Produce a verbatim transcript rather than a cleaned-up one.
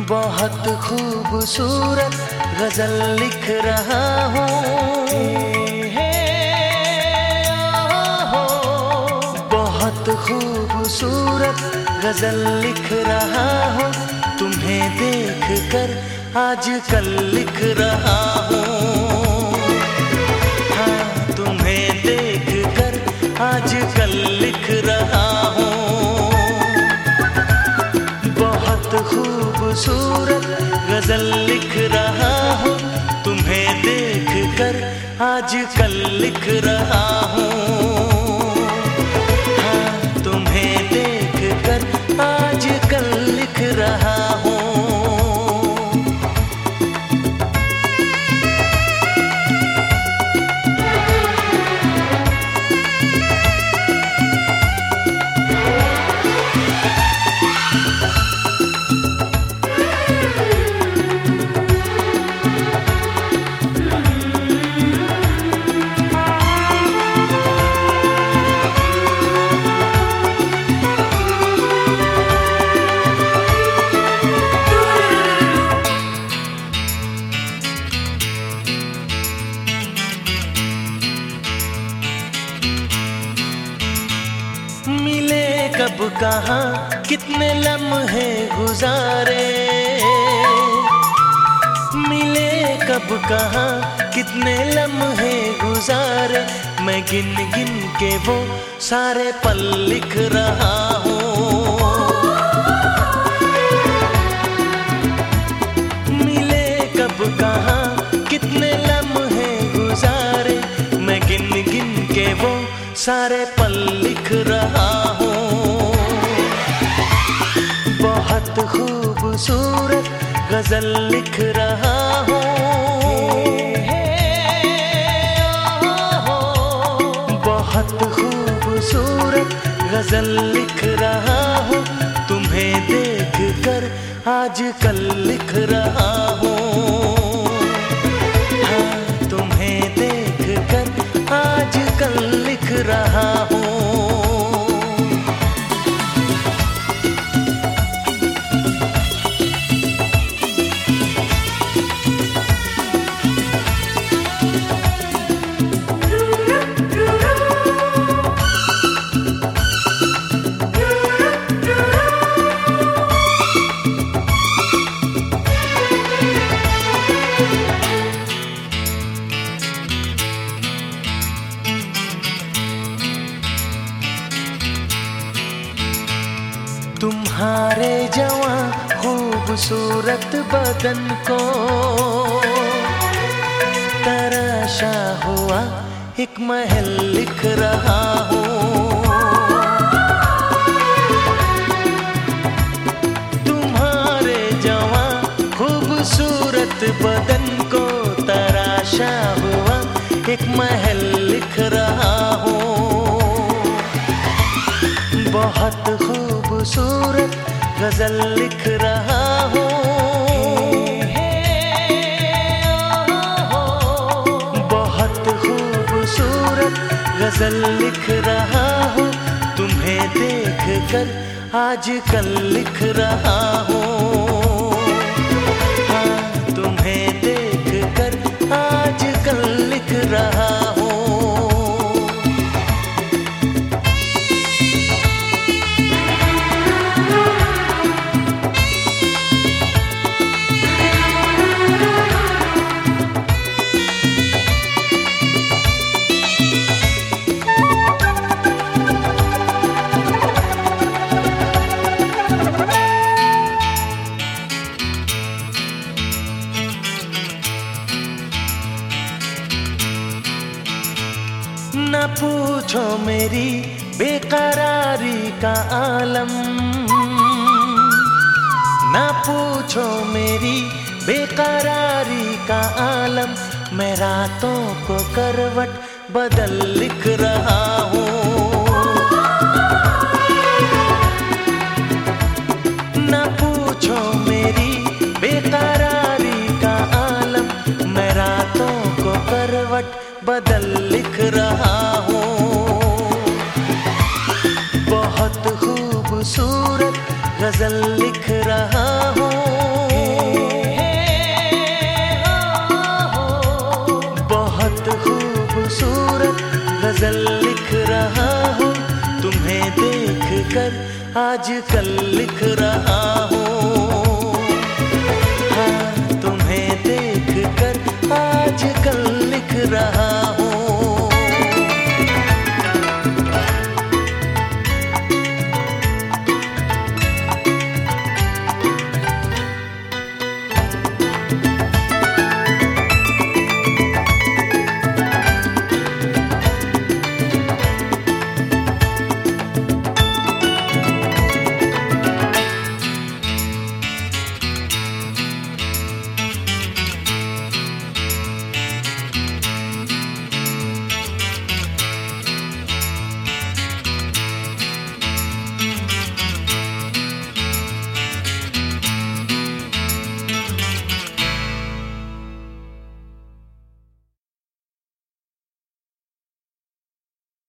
बहुत खूबसूरत गजल लिख रहा हूँ, बहुत खूबसूरत गजल लिख रहा हूँ। तुम्हें देख कर आजकल लिख रहा हूँ, हाँ तुम्हें देख कर आजकल लिख रहा हूँ। बहुत खूबसूरत गजल लिख रहा हूँ, तुम्हें देख कर आजकल लिख रहा हूँ, हाँ तुम्हें देख कर आजकल लिख रहा हूँ। कब कहाँ कितने लम्हे गुजारे, मिले कब कहाँ कितने लम्हे गुजारे, मैं गिन गिन के वो सारे पल लिख रहा हूँ। मिले कब कहाँ कितने लम्हे गुजारे, मैं गिन गिन के वो सारे पल लिख रहा हूँ। बहुत खूबसूरत गजल लिख रहा हूँ, बहुत खूबसूरत गजल लिख रहा हूँ। तुम्हें देख कर आजकल लिख रहा हूँ, हाँ तुम्हें देख कर आजकल लिख रहा हूँ। तुम्हारे जवां खूबसूरत बदन को तराशा हुआ एक महल लिख रहा हूँ। तुम्हारे जवां खूबसूरत बदन को तराशा हुआ एक महल लिख रहा हूँ। बहुत खूबसूरत गजल लिख रहा हूँ, बहुत खूबसूरत गजल लिख रहा हूँ। तुम्हें देख कर आजकल लिख रहा हूँ, हाँ तुम्हें देख कर आजकल लिख रहा हूँ। न पूछो मेरी बेकरारी का आलम, न पूछो मेरी बेकरारी का आलम, मैं रातों को करवट बदल लिख रहा हूँ। न पूछो मेरी बेकरारी का आलम, मैं रातों को करवट बदल लिख रहा हूँ। बहुत खूबसूरत गजल लिख रहा हूँ, देख कर आजकल लिख रहा हूँ। हाँ, तुम्हें देख कर आजकल लिख रहा